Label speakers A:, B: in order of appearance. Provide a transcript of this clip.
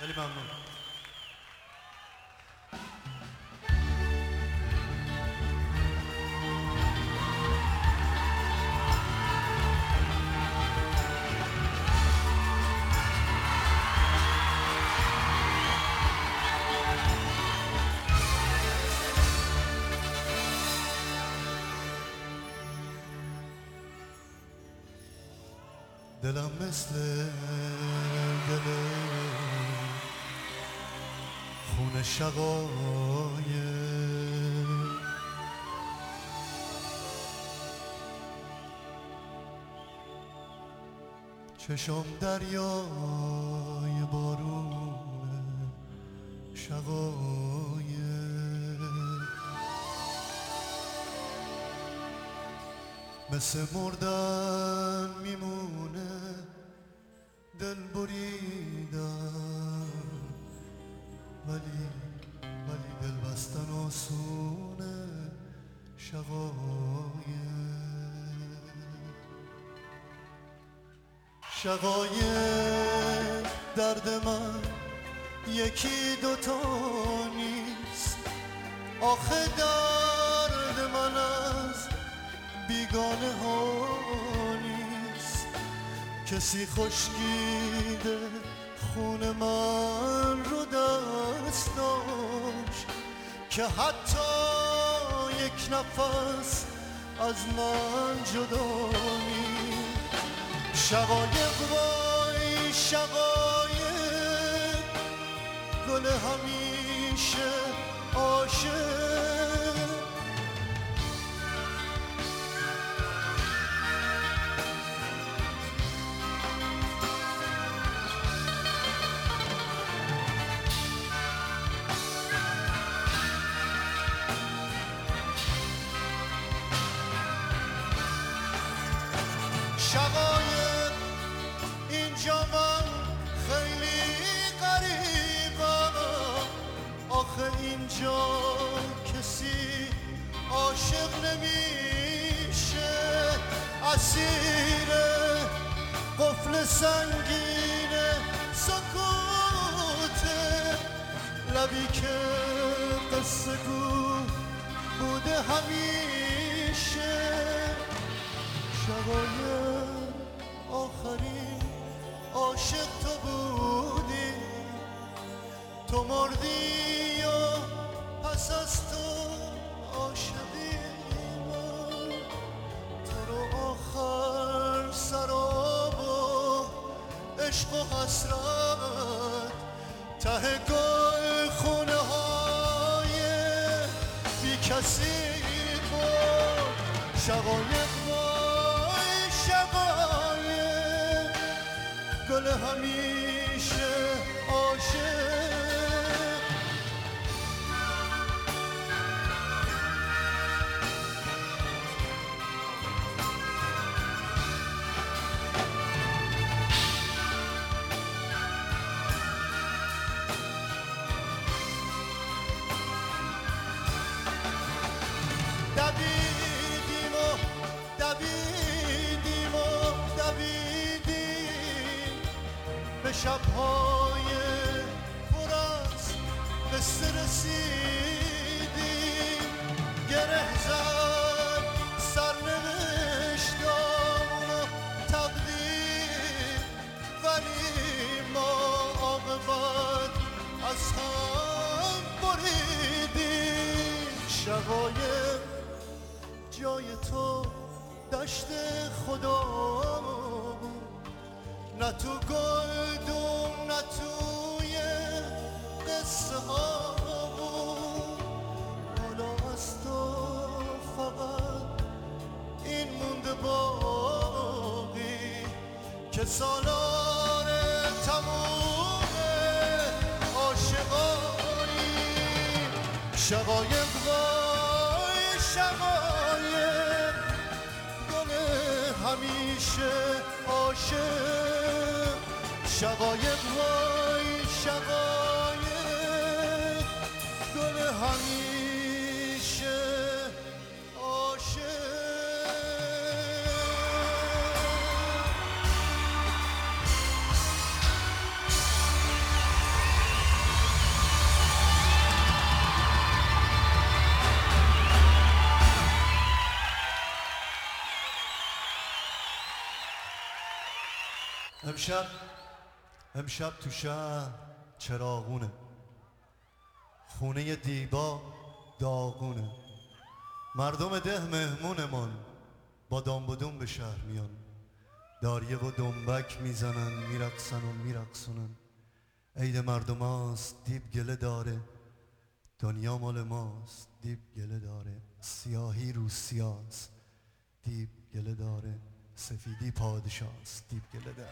A: خیلی ممنون. دلم مثل دل خون شقایق، چشم دریای بارون شقایق، مثل مردن میمونه دل بریدن، ولی دل بستن آسونه شقایق درد من یکی دوتا نیست، آخه درد من از بیگانه ها نیست. کسی خشکیده خون من رو دست داشت که حتی یک نفس از من جدا نیست. شقایق وای شقایق، گل همیشه عاشق، شقایق اینجا من خیلی غریبم، آخه اینجا کسی عاشق نمیشه، اسیر قفل سنگین سکوته، لبی که قصه گو بوده همیشه. شقایق آخرین عاشق تو بودی، تو مردی و پس از تو عاشقی من، تو رو آخر سراب و عشق و حسرت ته گل خونه های بی کسی بود. شقایق شقایق، گل همیشه عاشق، دویدیم و دویدیم و دویدیم به شب‌های پر از قصه رسیدیم، گره زد سرنوشتمون و تقدیر، ولی ما عاقبت از هم بریدیم. شقایق جای تو دشت خدا بود، نه تو گلدون نه توی قصه ها بود، حالا از تو فقط این مونده باقی که سالار تموم عاشقانی. شقایق وای شقایق، گل همیشه عاشق، شقایق وای شقایق، گل همیشه عاشق. امشب تو شهر چراغونه، خونه دیبا داغونه، مردم ده مهمونمان با دام به شهر میان، داریه و دنبک میزنن میرقصن و میرقصونن. عید مردم هاست دیب گله داره، دنیا مال ماست دیب گله داره، سیاهی رو سیاست دیب گله داره، سفیدی پادشاست دیب گله داره.